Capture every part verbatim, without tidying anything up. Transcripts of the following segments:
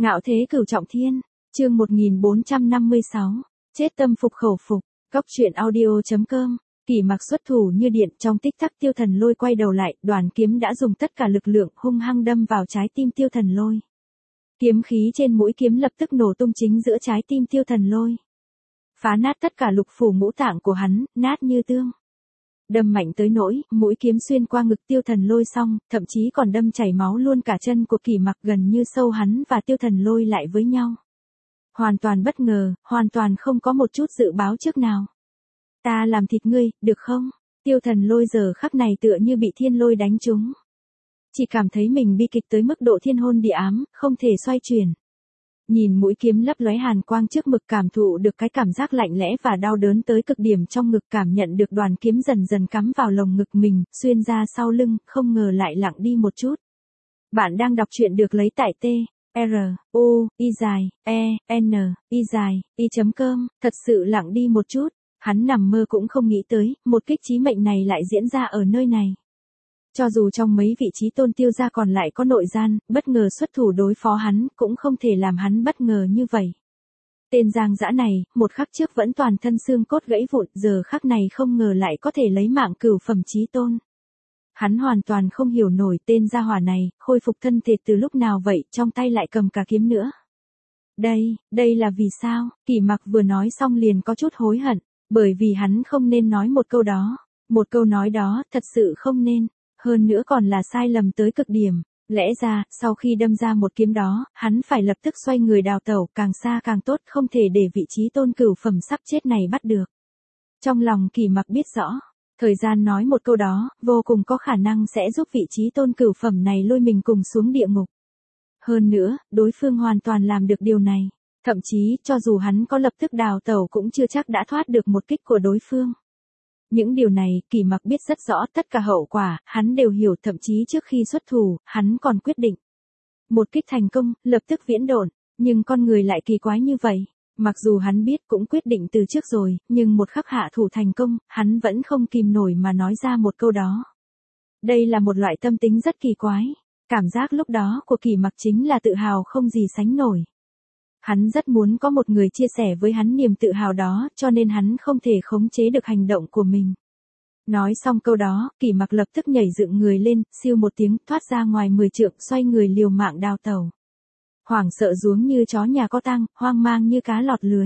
Ngạo thế cửu trọng thiên, chương một nghìn bốn trăm năm mươi sáu, chết tâm phục khẩu phục, Cóc truyện audio chấm com. Kỷ Mặc xuất thủ như điện, trong tích tắc Tiêu Thần Lôi quay đầu lại, đoàn kiếm đã dùng tất cả lực lượng hung hăng đâm vào trái tim Tiêu Thần Lôi. Kiếm khí trên mũi kiếm lập tức nổ tung chính giữa trái tim Tiêu Thần Lôi, phá nát tất cả lục phủ ngũ tạng của hắn, nát như tương. Đâm mạnh tới nỗi, mũi kiếm xuyên qua ngực Tiêu Thần Lôi xong, thậm chí còn đâm chảy máu luôn cả chân của Kỷ Mặc, gần như sâu hắn và Tiêu Thần Lôi lại với nhau. Hoàn toàn bất ngờ, hoàn toàn không có một chút dự báo trước nào. Ta làm thịt ngươi, được không? Tiêu Thần Lôi giờ khắc này tựa như bị thiên lôi đánh trúng. Chỉ cảm thấy mình bi kịch tới mức độ thiên hôn địa ám, không thể xoay chuyển. Nhìn mũi kiếm lấp lóe hàn quang trước ngực, cảm thụ được cái cảm giác lạnh lẽ và đau đớn tới cực điểm trong ngực, cảm nhận được đoàn kiếm dần dần cắm vào lồng ngực mình, xuyên ra sau lưng, không ngờ lại lặng đi một chút. Bạn đang đọc truyện được lấy tại T, R, U, I dài, E, N, I dài, I chấm com, thật sự lặng đi một chút, hắn nằm mơ cũng không nghĩ tới, một kích chí mệnh này lại diễn ra ở nơi này. Cho dù trong mấy vị trí tôn Tiêu gia còn lại có nội gian, bất ngờ xuất thủ đối phó hắn, cũng không thể làm hắn bất ngờ như vậy. Tên Giang Dã này, một khắc trước vẫn toàn thân xương cốt gãy vụn, giờ khắc này không ngờ lại có thể lấy mạng cửu phẩm chí tôn. Hắn hoàn toàn không hiểu nổi tên gia hỏa này, khôi phục thân thể từ lúc nào vậy, trong tay lại cầm cả kiếm nữa. Đây, đây là vì sao? Kỷ Mặc vừa nói xong liền có chút hối hận, bởi vì hắn không nên nói một câu đó. Một câu nói đó, thật sự không nên. Hơn nữa còn là sai lầm tới cực điểm. Lẽ ra, sau khi đâm ra một kiếm đó, hắn phải lập tức xoay người đào tẩu, càng xa càng tốt, không thể để vị trí tôn cửu phẩm sắp chết này bắt được. Trong lòng Kỷ Mặc biết rõ, thời gian nói một câu đó, vô cùng có khả năng sẽ giúp vị trí tôn cửu phẩm này lôi mình cùng xuống địa ngục. Hơn nữa, đối phương hoàn toàn làm được điều này. Thậm chí, cho dù hắn có lập tức đào tẩu cũng chưa chắc đã thoát được một kích của đối phương. Những điều này, Kỷ Mặc biết rất rõ, tất cả hậu quả, hắn đều hiểu, thậm chí trước khi xuất thủ, hắn còn quyết định. Một kích thành công, lập tức viễn độn, nhưng con người lại kỳ quái như vậy. Mặc dù hắn biết cũng quyết định từ trước rồi, nhưng một khắc hạ thủ thành công, hắn vẫn không kìm nổi mà nói ra một câu đó. Đây là một loại tâm tính rất kỳ quái. Cảm giác lúc đó của Kỷ Mặc chính là tự hào không gì sánh nổi. Hắn rất muốn có một người chia sẻ với hắn niềm tự hào đó, cho nên hắn không thể khống chế được hành động của mình. Nói xong câu đó, Kỷ Mặc lập tức nhảy dựng người lên, siêu một tiếng, thoát ra ngoài mười trượng, xoay người liều mạng đào tẩu. Hoảng sợ giống như chó nhà có tang, hoang mang như cá lọt lưới.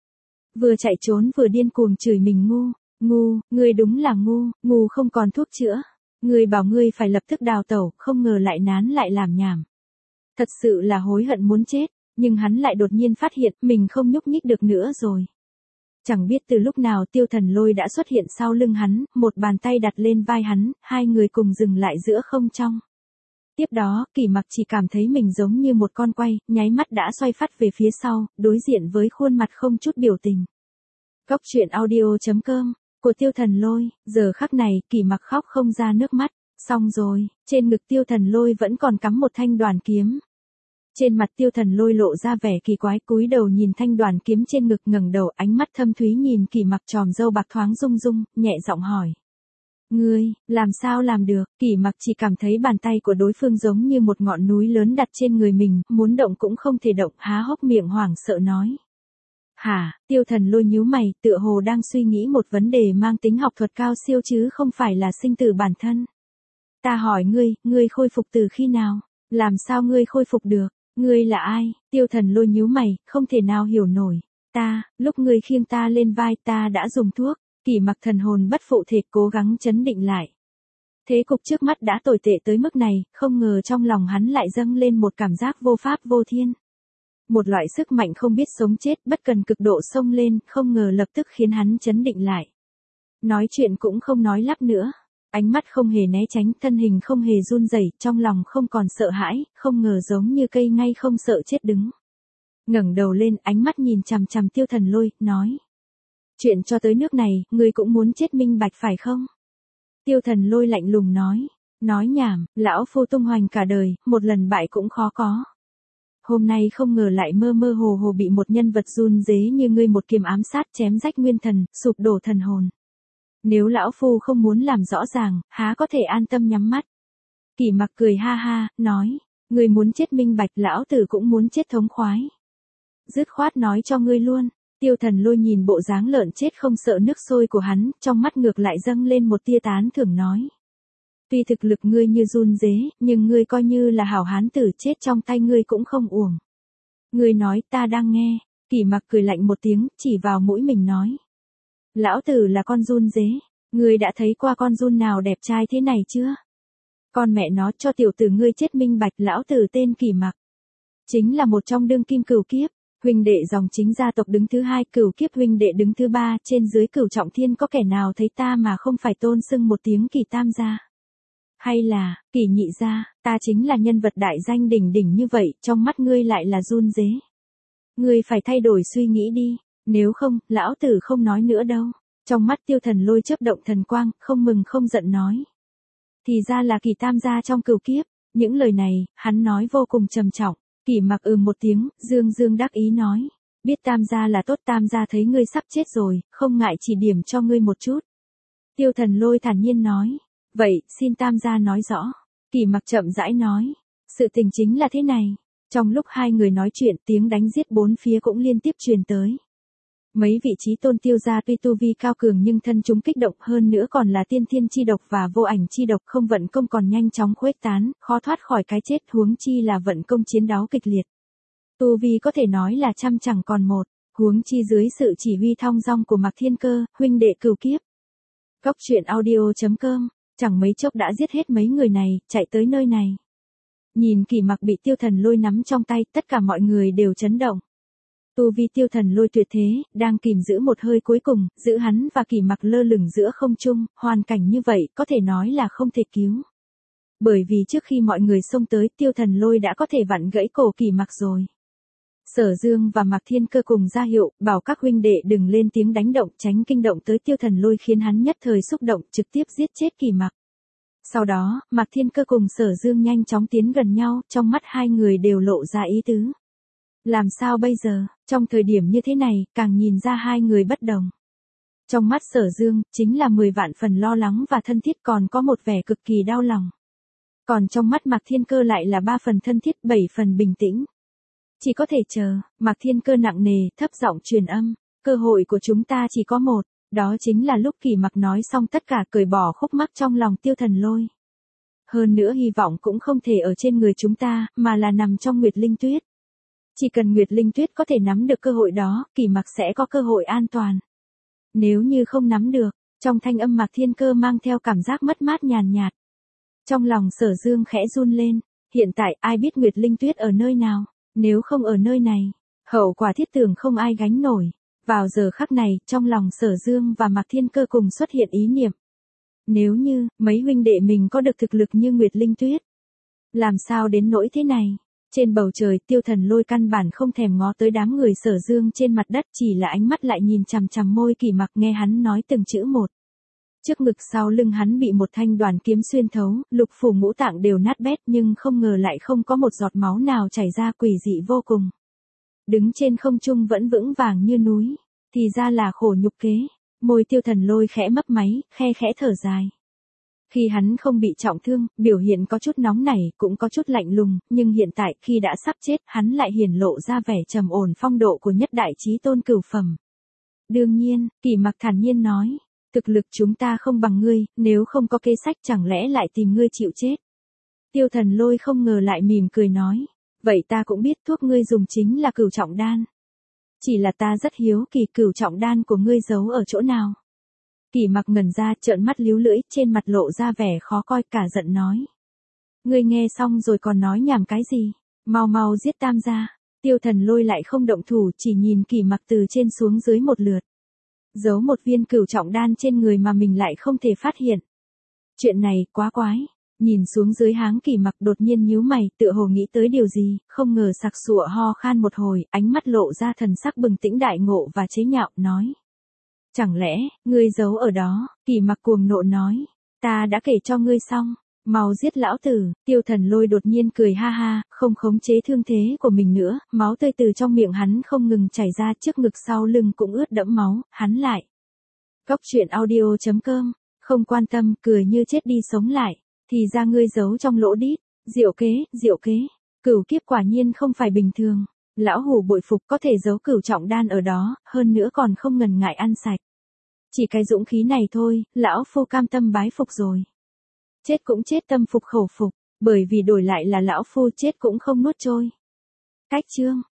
Vừa chạy trốn vừa điên cuồng chửi mình ngu, ngu, ngươi đúng là ngu, ngu không còn thuốc chữa. Ngươi bảo ngươi phải lập tức đào tẩu, không ngờ lại nán lại làm nhảm. Thật sự là hối hận muốn chết. Nhưng hắn lại đột nhiên phát hiện mình không nhúc nhích được nữa rồi. Chẳng biết từ lúc nào Tiêu Thần Lôi đã xuất hiện sau lưng hắn, một bàn tay đặt lên vai hắn, hai người cùng dừng lại giữa không trong. Tiếp đó, Kỷ Mặc chỉ cảm thấy mình giống như một con quay, nháy mắt đã xoay phắt về phía sau, đối diện với khuôn mặt không chút biểu tình. Cóc truyện audio chấm com, của Tiêu Thần Lôi, giờ khắc này, Kỷ Mặc khóc không ra nước mắt, xong rồi, trên ngực Tiêu Thần Lôi vẫn còn cắm một thanh đoàn kiếm. Trên mặt Tiêu Thần Lôi lộ ra vẻ kỳ quái, cúi đầu nhìn thanh đoàn kiếm trên ngực, ngẩng đầu, ánh mắt thâm thúy nhìn Kỷ Mặc, tròm râu bạc thoáng rung rung, nhẹ giọng hỏi. Ngươi, làm sao làm được? Kỷ Mặc chỉ cảm thấy bàn tay của đối phương giống như một ngọn núi lớn đặt trên người mình, muốn động cũng không thể động, há hốc miệng hoảng sợ nói. Hả? Tiêu Thần Lôi nhíu mày, tựa hồ đang suy nghĩ một vấn đề mang tính học thuật cao siêu chứ không phải là sinh tử bản thân. Ta hỏi ngươi, ngươi khôi phục từ khi nào? Làm sao ngươi khôi phục được? Ngươi là ai? Tiêu Thần Lôi nhíu mày, không thể nào hiểu nổi. Ta, lúc ngươi khiêng ta lên vai ta đã dùng thuốc. Kỷ Mặc thần hồn bất phụ thể, cố gắng chấn định lại. Thế cục trước mắt đã tồi tệ tới mức này, không ngờ trong lòng hắn lại dâng lên một cảm giác vô pháp vô thiên. Một loại sức mạnh không biết sống chết, bất cần cực độ xông lên, không ngờ lập tức khiến hắn chấn định lại. Nói chuyện cũng không nói lắp nữa. Ánh mắt không hề né tránh, thân hình không hề run rẩy, trong lòng không còn sợ hãi, không ngờ giống như cây ngay không sợ chết đứng. Ngẩng đầu lên, ánh mắt nhìn chằm chằm Tiêu Thần Lôi, nói. Chuyện cho tới nước này, ngươi cũng muốn chết minh bạch phải không? Tiêu Thần Lôi lạnh lùng nói. Nói nhảm, lão phu tung hoành cả đời, một lần bại cũng khó có. Hôm nay không ngờ lại mơ mơ hồ hồ bị một nhân vật run rế như ngươi một kiếm ám sát, chém rách nguyên thần, sụp đổ thần hồn. Nếu lão phu không muốn làm rõ ràng, há có thể an tâm nhắm mắt. Kỷ Mặc cười ha ha, nói, Ngươi muốn chết minh bạch, lão tử cũng muốn chết thống khoái. Dứt khoát nói cho ngươi luôn. Tiêu Thần Lôi nhìn bộ dáng lợn chết không sợ nước sôi của hắn, trong mắt ngược lại dâng lên một tia tán thưởng nói. Tuy thực lực ngươi như run rế, nhưng ngươi coi như là hảo hán tử, chết trong tay ngươi cũng không uổng. Ngươi nói, ta đang nghe. Kỷ Mặc cười lạnh một tiếng, chỉ vào mũi mình nói. Lão tử là con run rế, ngươi đã thấy qua con run nào đẹp trai thế này chưa? Con mẹ nó, cho tiểu tử ngươi chết minh bạch, lão tử tên Kỷ Mặc. Chính là một trong đương kim cửu kiếp, huynh đệ dòng chính gia tộc đứng thứ hai, cửu kiếp huynh đệ đứng thứ ba, trên dưới cửu trọng thiên có kẻ nào thấy ta mà không phải tôn xưng một tiếng Kỷ tam gia? Hay là, Kỷ nhị gia, ta chính là nhân vật đại danh đỉnh đỉnh như vậy, trong mắt ngươi lại là run rế. Ngươi phải thay đổi suy nghĩ đi, nếu không, lão tử không nói nữa đâu. Trong mắt Tiêu Thần Lôi chớp động thần quang, không mừng không giận nói. Thì ra là Kỷ tam gia trong cửu kiếp, những lời này, hắn nói vô cùng trầm trọng. Kỷ Mặc ừ một tiếng, dương dương đắc ý nói. Biết tam gia là tốt, tam gia thấy ngươi sắp chết rồi, không ngại chỉ điểm cho ngươi một chút. Tiêu Thần Lôi thản nhiên nói. Vậy, xin tam gia nói rõ. Kỷ Mặc chậm rãi nói. Sự tình chính là thế này. Trong lúc hai người nói chuyện, tiếng đánh giết bốn phía cũng liên tiếp truyền tới. Mấy vị trí tôn Tiêu gia tuy tu vi cao cường nhưng thân chúng kích động, hơn nữa còn là tiên thiên chi độc và vô ảnh chi độc, không vận công còn nhanh chóng khuếch tán, khó thoát khỏi cái chết, huống chi là vận công chiến đấu kịch liệt. Tu vi có thể nói là trăm chẳng còn một, huống chi dưới sự chỉ huy thong dong của Mạc Thiên Cơ, huynh đệ cửu kiếp. Cốc truyện audio chấm com, chẳng mấy chốc đã giết hết mấy người này, chạy tới nơi này. Nhìn Kỷ Mặc bị Tiêu Thần Lôi nắm trong tay, tất cả mọi người đều chấn động. Tu vi Tiêu Thần Lôi tuyệt thế, đang kìm giữ một hơi cuối cùng, giữ hắn và Kỷ Mặc lơ lửng giữa không trung, hoàn cảnh như vậy có thể nói là không thể cứu. Bởi vì trước khi mọi người xông tới, Tiêu Thần Lôi đã có thể vặn gãy cổ Kỷ Mặc rồi. Sở Dương và Mạc Thiên Cơ cùng ra hiệu, bảo các huynh đệ đừng lên tiếng đánh động, tránh kinh động tới Tiêu Thần Lôi, khiến hắn nhất thời xúc động, trực tiếp giết chết Kỷ Mặc. Sau đó, Mạc Thiên Cơ cùng Sở Dương nhanh chóng tiến gần nhau, trong mắt hai người đều lộ ra ý tứ. Làm sao bây giờ, trong thời điểm như thế này, càng nhìn ra hai người bất đồng. Trong mắt Sở Dương, chính là mười vạn phần lo lắng và thân thiết, còn có một vẻ cực kỳ đau lòng. Còn trong mắt Mạc Thiên Cơ lại là ba phần thân thiết, bảy phần bình tĩnh. Chỉ có thể chờ. Mạc Thiên Cơ nặng nề, thấp giọng truyền âm. Cơ hội của chúng ta chỉ có một, đó chính là lúc Kỷ Mặc nói xong tất cả, cởi bỏ khúc mắc trong lòng Tiêu Thần Lôi. Hơn nữa hy vọng cũng không thể ở trên người chúng ta, mà là nằm trong Nguyệt Linh Tuyết. Chỉ cần Nguyệt Linh Tuyết có thể nắm được cơ hội đó, Kỷ Mặc sẽ có cơ hội an toàn. Nếu như không nắm được, trong thanh âm Mạc Thiên Cơ mang theo cảm giác mất mát nhàn nhạt. Trong lòng Sở Dương khẽ run lên, hiện tại ai biết Nguyệt Linh Tuyết ở nơi nào, nếu không ở nơi này, hậu quả thiết tưởng không ai gánh nổi. Vào giờ khắc này, trong lòng Sở Dương và Mạc Thiên Cơ cùng xuất hiện ý niệm. Nếu như, mấy huynh đệ mình có được thực lực như Nguyệt Linh Tuyết, làm sao đến nỗi thế này? Trên bầu trời, Tiêu Thần Lôi căn bản không thèm ngó tới đám người Sở Dương trên mặt đất, chỉ là ánh mắt lại nhìn chằm chằm môi Kỷ Mặc, nghe hắn nói từng chữ một. Trước ngực sau lưng hắn bị một thanh đoàn kiếm xuyên thấu, lục phủ ngũ tạng đều nát bét, nhưng không ngờ lại không có một giọt máu nào chảy ra, quỷ dị vô cùng. Đứng trên không trung vẫn vững vàng như núi, thì ra là khổ nhục kế. Môi Tiêu Thần Lôi khẽ mấp máy, khe khẽ thở dài. Khi hắn không bị trọng thương, biểu hiện có chút nóng nảy, cũng có chút lạnh lùng, nhưng hiện tại khi đã sắp chết, hắn lại hiển lộ ra vẻ trầm ổn phong độ của nhất đại chí tôn cửu phẩm. Đương nhiên, Kỷ Mặc thản nhiên nói, thực lực chúng ta không bằng ngươi, nếu không có kế sách chẳng lẽ lại tìm ngươi chịu chết. Tiêu Thần Lôi không ngờ lại mỉm cười nói, vậy ta cũng biết thuốc ngươi dùng chính là cửu trọng đan. Chỉ là ta rất hiếu kỳ cửu trọng đan của ngươi giấu ở chỗ nào. Kỷ Mặc ngẩn ra, trợn mắt líu lưỡi, trên mặt lộ ra vẻ khó coi, cả giận nói. Ngươi nghe xong rồi còn nói nhảm cái gì, mau mau giết tam gia. Tiêu Thần Lôi lại không động thủ, chỉ nhìn Kỷ Mặc từ trên xuống dưới một lượt. Giấu một viên cửu trọng đan trên người mà mình lại không thể phát hiện. Chuyện này, quá quái. Nhìn xuống dưới háng Kỷ Mặc đột nhiên nhíu mày, tựa hồ nghĩ tới điều gì, không ngờ sặc sụa ho khan một hồi, ánh mắt lộ ra thần sắc bừng tỉnh đại ngộ và chế nhạo, nói. Chẳng lẽ, ngươi giấu ở đó? Kỷ Mặc cuồng nộ nói. Ta đã kể cho ngươi xong, mau giết lão tử. Tiêu Thần Lôi đột nhiên cười ha ha, không khống chế thương thế của mình nữa, máu tươi từ trong miệng hắn không ngừng chảy ra, trước ngực sau lưng cũng ướt đẫm máu, hắn lại. Cốc truyện audio chấm com, không quan tâm, cười như chết đi sống lại. Thì ra ngươi giấu trong lỗ đít, diệu kế, diệu kế. Cửu kiếp quả nhiên không phải bình thường. Lão hủ bội phục có thể giấu cửu trọng đan ở đó, hơn nữa còn không ngần ngại ăn sạch. Chỉ cái dũng khí này thôi, lão phu cam tâm bái phục rồi. Chết cũng chết tâm phục khẩu phục, bởi vì đổi lại là lão phu chết cũng không nuốt trôi. Cách chương